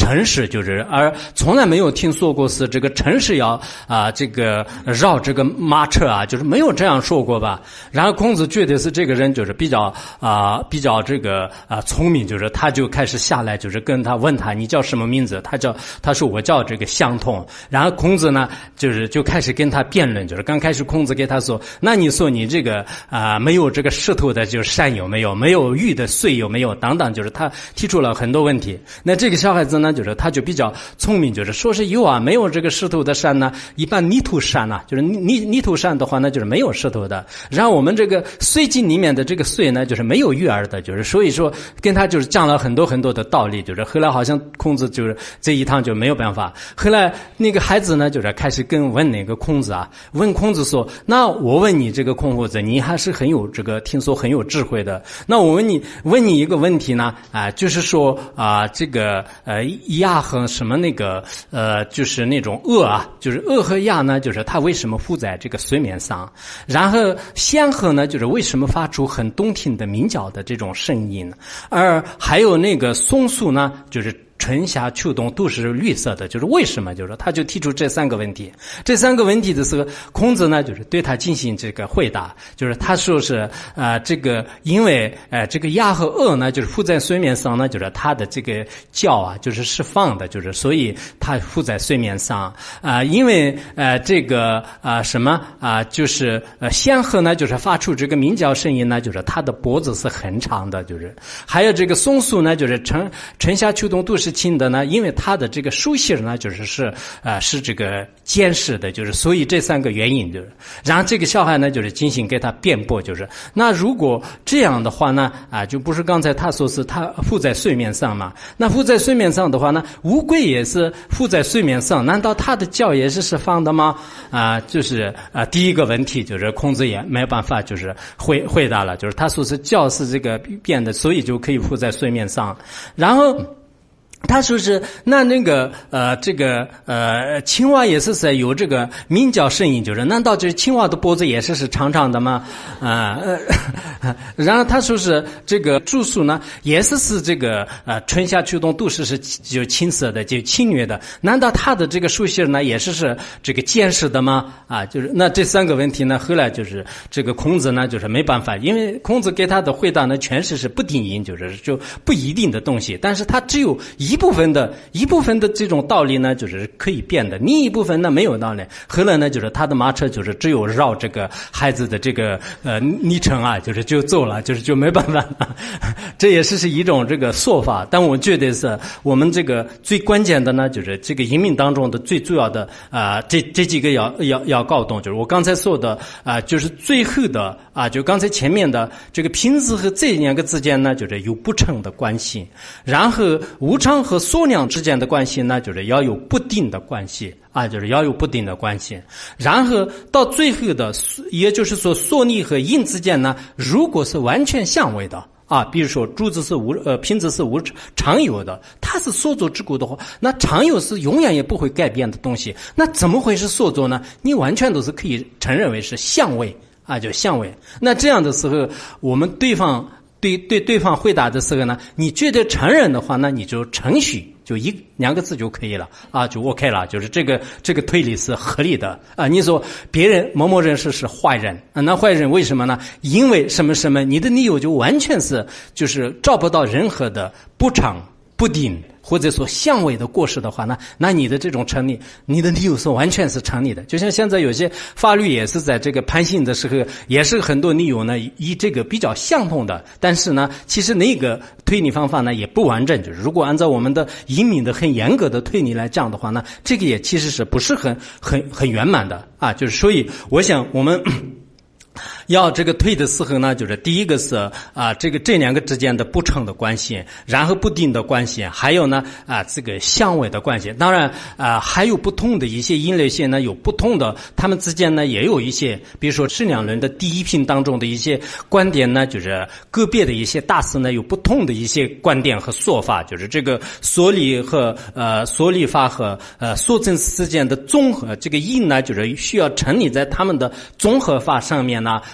城市，就是而从来没有听说过是这个城市要这个绕这个马车啊，就是没有这样说过吧。然后孔子觉得是这个人就是比较这个聪明，就是他就开始下来，就是跟他问他你叫什么名字，他说我叫这个相同。然后孔子呢就开始跟他辩论，就是刚开始孔子给他说，那你说你这个没有这个石头的就是山有没有，没有玉的穗有没有等等，就是他提出了很多问题。那这个小孩子呢，就是他就比较聪明，就是说是有啊，没有这个石头的山呢，一般泥土山啊，就是泥土山的话呢，就是没有石头的。然后我们这个穗茎里面的这个穗呢，就是没有玉儿的，就是所以说跟他就是讲了很多很多的道理，就是后来好像孔子就是这一趟就没有办法。后来那个孩子呢，就是开始问那个孔子啊，问孔子说，那我问你这个孔夫子，你还是很有这个听说很有智慧的，那我问你一个问题呢，就是说这个亚和什么那个就是那种恶啊，就是恶和亚呢，就是它为什么浮在这个水面上？然后仙鹤呢，就是为什么发出很动听的鸣叫的这种声音？而还有那个松树呢，就是春夏秋冬都是绿色的，就是为什么？就是他就提出这三个问题。这三个问题的时候，孔子呢就是对他进行这个回答，就是他说是这个因为这个亚和恶呢就是浮在水面上呢，就是他的这个叫啊就是释放的，就是所以他浮在水面上因为这个什么就是仙鹤呢就是发出这个鸣叫声音呢，就是它的脖子是很长的，就是还有这个松树呢就是春夏秋冬都是轻的呢，因为它的这个树芯呢就是这个坚实的，就是所以这三个原因就是。然后这个小孩呢就是进行给他辩驳，就是那如果这样的话呢就不是刚才他说是他浮在水面上嘛，那浮在水面上的话呢，乌龟也是浮在水面上，难道它的叫也是释放的吗？就是第一个问题就是孔子也没有办法就是回答了，就是他说是叫是这个变的，所以就可以浮在水面上。然后他说是那个这个青蛙也是有这个鸣叫声音，就是难道这青蛙的脖子也是长长的吗？然后他说是这个竹树呢也是这个春夏秋冬都是就青色的，就青绿的，难道它的这个树芯呢也是这个坚实的吗？就是那这三个问题呢，后来就是这个孔子呢就是没办法，因为孔子给他的回答呢全是不定因，就不一定的东西，但是他只有一部分的这种道理呢就是可以变的，另一部分呢没有道理。后来呢就是他的马车就是只有绕这个孩子的这个昵称就走了，就没办法了。这也是一种这个说法，但我觉得是我们这个最关键的呢就是这个引命当中的最主要的这几个要搞懂，就是我刚才说的就是最后的就刚才前面的这个品质和这两个之间呢就是有不成的关系，然后无常和缩量之间的关系呢就是要有不定的关系就是要有不定的关系，然后到最后的也就是说缩力和因之间呢如果是完全相违的比如说珠子是品质是无常有的，它是所作之故的话，那常有是永远也不会改变的东西，那怎么会是所作呢？你完全都是可以承认为是相违就相违。那这样的时候，我们对方回答的时候呢，你觉得承认的话呢，你就程序就两个字就可以了就 OK 了，就是这个推理是合理的你说别人某某人是坏人那坏人为什么呢？因为什么什么，你的理由就完全是就是找不到任何的不常不定或者说相违的过失的话呢，那你的这种成立，你的理由是完全是成立的。就像现在有些法律也是在这个判刑的时候，也是很多理由呢以这个比较相同的，但是呢其实那个推理方法呢也不完整，就是如果按照我们的英明的很严格的推理来讲的话呢，这个也其实是不是很圆满的就是所以我想我们要这个推的时候呢，就是第一个是这两个之间的不成的关系，然后不定的关系，还有呢这个相违的关系。当然还有不同的一些因类线呢，有不同的，他们之间呢也有一些，比如说释量论的第一品当中的一些观点呢，就是个别的一些大师呢有不同的一些观点和说法，就是这个说理和说理法和说证之间的综合，这个因呢就是需要成立在他们的综合法上面呢，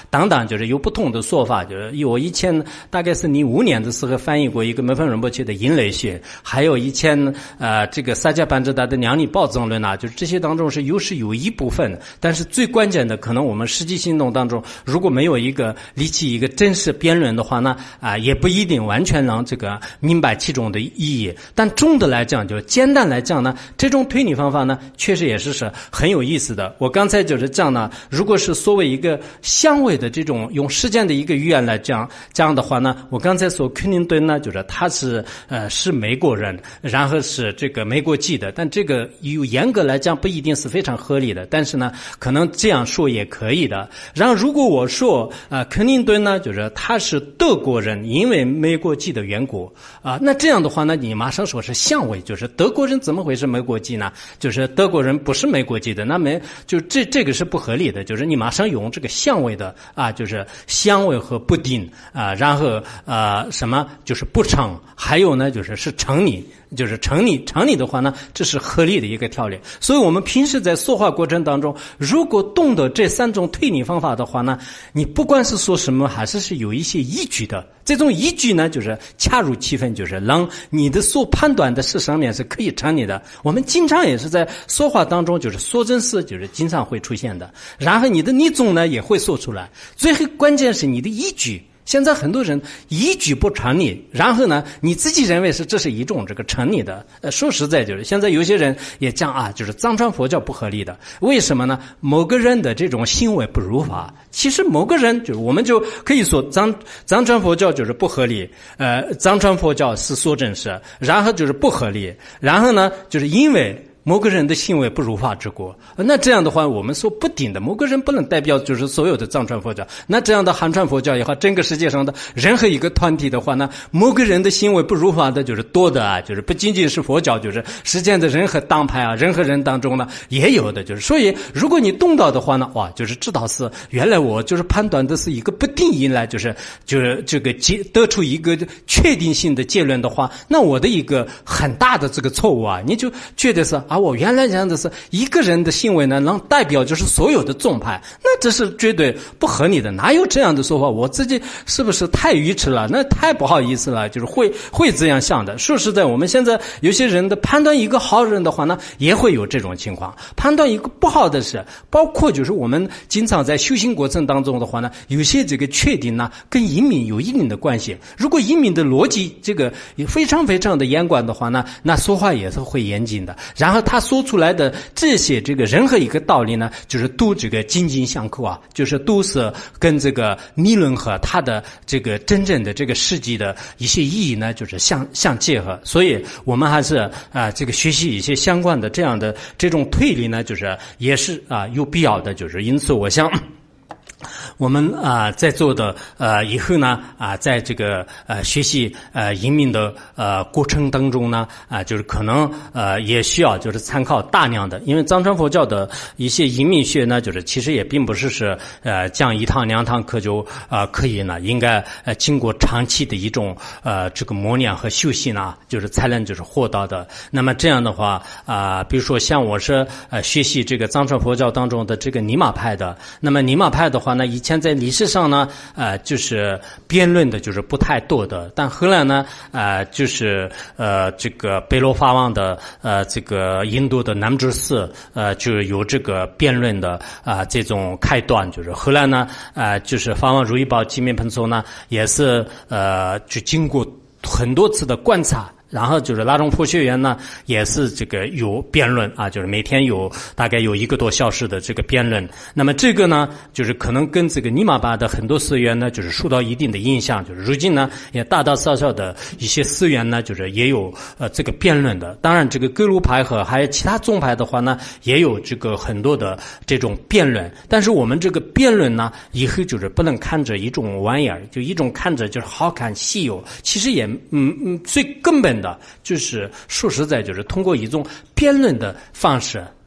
等等，就是有不同的说法。就是我以前大概是05年的时候翻译过一个梅芬仁波切的因类学，还有以前这个萨迦班智达的量理暴增论啊，就是这些当中是有一部分，但是最关键的可能我们实际行动当中如果没有立起一个真实辩论的话呢，也不一定完全能这个明白其中的意义。但总的来讲，就简单来讲呢，这种推理方法呢，确实也是很有意思的。我刚才就是讲呢，如果是所谓一个相位的这种用时间的一个语言来讲的话呢，我刚才说克林顿呢，就是他是美国人，然后是这个美国籍的，但这个严格来讲不一定是非常合理的，但是呢，可能这样说也可以的。然后如果我说克林顿呢，就是他是德国人，因为美国籍的缘故那这样的话呢，你马上说是相位，就是德国人怎么会是美国籍呢？就是德国人不是美国籍的，那么就这个是不合理的，就是你马上用这个相位的就是相位和不定然后什么就是不成，还有呢就是成立。就是成立的话呢，这是合理的一个条例。所以我们平时在说话过程当中，如果懂得这3种推理方法的话呢，你不管是说什么，还是有一些依据的。这种依据呢，就是恰如其分，就是让你的所判断的事上面是可以成立的。我们经常也是在说话当中，就是说真事，就是经常会出现的。然后你的理总呢也会说出来，最关键是你的依据。现在很多人依据不成立，然后呢，你自己认为这是一种这个成立的。说实在就是，现在有些人也讲就是藏传佛教不合理的。为什么呢？某个人的这种行为不如法，其实某个人就是我们就可以说藏传佛教就是不合理，藏传佛教是说真实，然后就是不合理，然后呢，就是因为某个人的行为不如法之过，那这样的话，我们说不定的某个人不能代表就是所有的藏传佛教，那这样的汉传佛教也好，整个世界上的任何一个团体的话呢，某个人的行为不如法的就是多的就是不仅仅是佛教，就是世界的任何党派任何人当中呢也有的，就是所以如果你懂到的话呢，哇，就是知道是原来我就是判断的是一个不定因来，就是这个得出一个确定性的结论的话，那我的一个很大的这个错误你就觉得是我原来讲的是一个人的行为呢，能代表就是所有的宗派，那这是绝对不合理的，哪有这样的说法？我自己是不是太愚痴了？那太不好意思了，就是会这样想的。说实在，我们现在有些人的判断一个好人的话呢，也会有这种情况；判断一个不好的是，包括就是我们经常在修行过程当中的话呢，有些这个确定呢，跟隐秘有一定的关系。如果隐秘的逻辑这个也非常非常的严管的话呢，那说话也是会严谨的。然后他说出来的这些这个任何一个道理呢，就是都这个紧紧相扣就是都是跟这个理论和它的这个真正的这个实际的一些意义呢，就是相结合。所以我们还是这个学习一些相关的这样的这种推理呢，就是也是有必要的。就是因此我想我们在座的以后呢在这个学习移民的过程当中呢就是可能也需要就是参考大量的，因为藏传佛教的一些移民学呢，就是其实也并不是讲1堂2堂课就可以呢，应该经过长期的一种这个磨练和修习呢，就是才能就是获到的。那么这样的话比如说像我是学习这个藏传佛教当中的这个尼玛派的，那么尼玛派的话呢，以前在历史上呢就是辩论的就是不太多的，但后来呢就是这个贝罗法王的这个印度的南珠寺就有这个辩论的这种开端，就是后来呢就是法王如意宝吉面盆措呢也是就经过很多次的观察，然后就是拉中佛学院呢也是这个有辩论就是每天大概有1个多小时的这个辩论。那么这个呢就是可能跟这个尼玛巴的很多寺院呢就是受到一定的影响，就是如今呢也大大小小的一些寺院呢就是也有这个辩论的。当然这个格鲁派和还有其他宗派的话呢也有这个很多的这种辩论，但是我们这个辩论呢以后就是不能看着一种玩意儿，就一种看着就是好看稀有，其实也最根本的就是说实在就是通过一种辩论的方式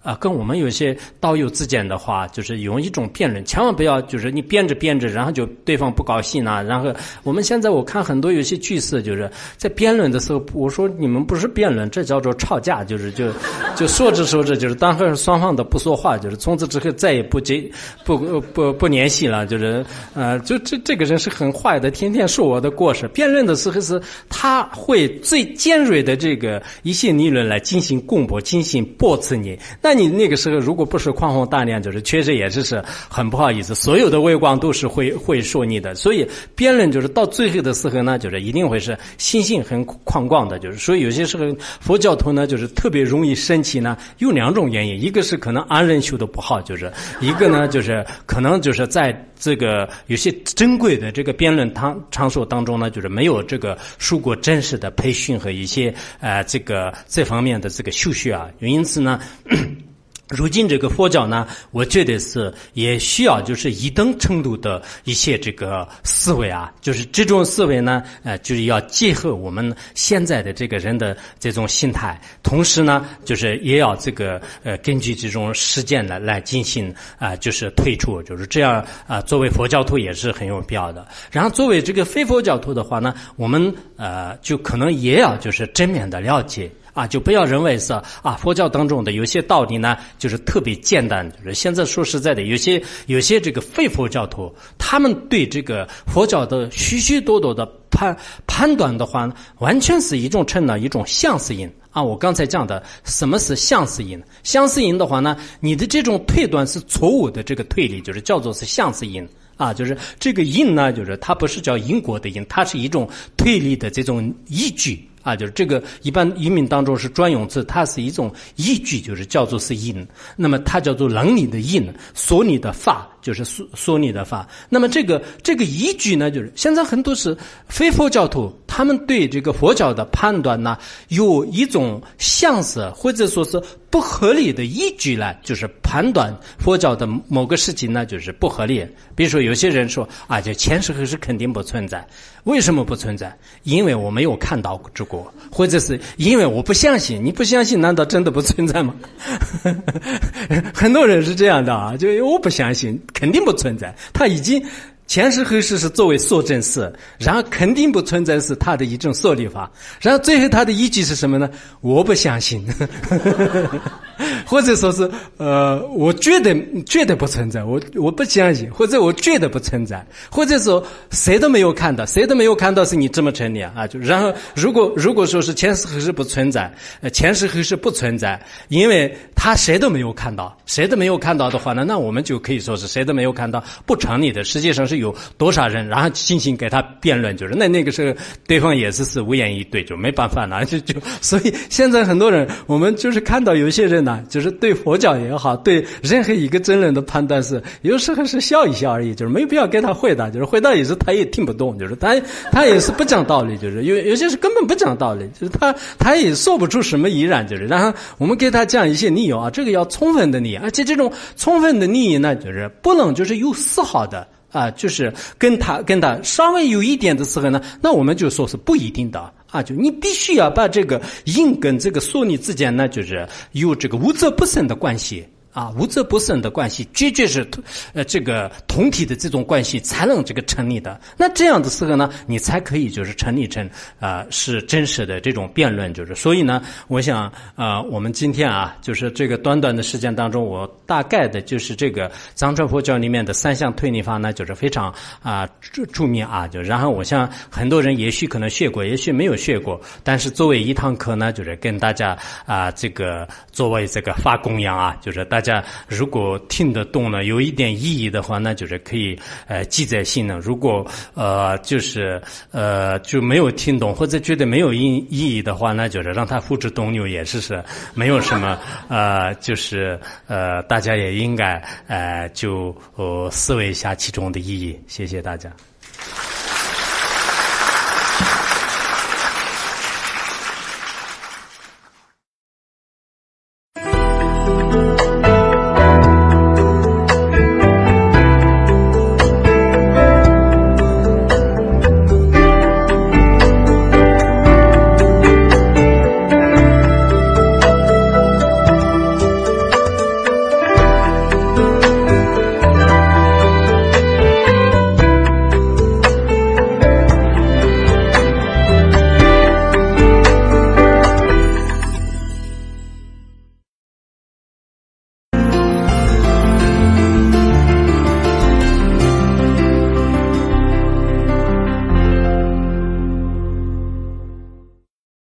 跟我们有些道友之间的话，就是用一种辩论，千万不要就是你辩着辩着，然后就对方不高兴啊。然后我们现在我看很多有些句式，就是在辩论的时候，我说你们不是辩论，这叫做吵架，就说着说着，就是当时双方的不说话，就是从此之后再也不联系了，就是这个人是很坏的，天天说我的过失。辩论的时候是他会最尖锐的这个一些理论来进行攻驳，进行驳斥你。那你那个时候如果不是宽宏大量，就是确实也是很不好意思，所有的微光都是会说你的。所以辩论就是到最后的时候呢，就是一定会是心性很宽广的，就是所以有些时候佛教徒呢就是特别容易生气呢，有两种原因，一个是可能安忍修的不好，就是一个呢就是可能就是在这个有些珍贵的这个辩论场所当中呢，就是没有这个受过真实的培训和一些这方面的这个修学啊，因此呢如今这个佛教呢，我觉得是也需要就是一等程度的一些这个思维啊，就是这种思维呢，就是要结合我们现在的这个人的这种心态，同时呢，就是也要这个根据这种实践来进行就是推出，就是这样作为佛教徒也是很有必要的。然后作为这个非佛教徒的话呢，我们就可能也要就是正面的了解。就不要认为是佛教当中的有些道理呢，就是特别简单。就是现在说实在的，有些这个非佛教徒，他们对这个佛教的许许多多的判断的话，完全是一种成了一种相似因我刚才讲的什么是相似因？相似因的话呢，你的这种推断是错误的，这个推理就是叫做是相似因。就是这个因呢，就是它不是叫因果的因，它是一种推理的这种依据就是这个一般移民当中是专用词，它是一种依据，就是叫做是因。那么它叫做能理的因，说理的法，就是说理的法。那么这个依据呢，就是现在很多是非佛教徒，他们对这个佛教的判断呢，有一种相似或者说是不合理的依据呢，就是判断佛教的某个事情呢，就是不合理。比如说有些人说就前世后世肯定不存在，为什么不存在？因为我没有看到过，或者是因为我不相信。你不相信，难道真的不存在吗？很多人是这样的就我不相信，肯定不存在。他已经前世后世是作为说证事，然后肯定不存在是他的一种说理法，然后最后他的依据是什么呢？我不相信。或者说是我觉得不存在，我不相信，或者我觉得不存在，或者说谁都没有看到是你这么成立就然后如果说是前世后世不存在，前世后世不存在，因为他谁都没有看到的话呢，那我们就可以说是谁都没有看到不成立的。实际上是有多少人然后进行给他辩论，就是那个时候对方也是无言以对，就没办法了，所以现在很多人我们就是看到有些人呢，就是对佛教也好，对任何一个争论的判断是有时候是笑一笑而已，就是没必要给他回答，就是回答也是他也听不懂，就是他也是不讲道理，就是有些是根本不讲道理，就是他也说不出什么疑然，就是然后我们给他讲一些理由这个要充分的理由，而且这种充分的理由呢，就是不能就是有丝毫的就是跟他稍微有一点的时候呢，那我们就说是不一定的就你必须要把这个因跟这个说理之间呢，就是有这个无责不生的关系无责不生的关系，绝对是这个同体的这种关系才能这个成立的。那这样的时候呢，你才可以就是成立成是真实的这种辩论，就是所以呢，我想我们今天就是这个短短的时间当中，我大概的就是这个藏传佛教里面的三项推理法呢，就是非常著名就然后我想很多人也许可能学过，也许没有学过，但是作为一堂课呢，就是跟大家这个作为这个发供养就是大家如果听得懂了，有一点意义的话，那就是可以记在心了。如果就是就没有听懂或者觉得没有意义的话，那就是让他付之东流，也是没有什么就是大家也应该就思维一下其中的意义。谢谢大家。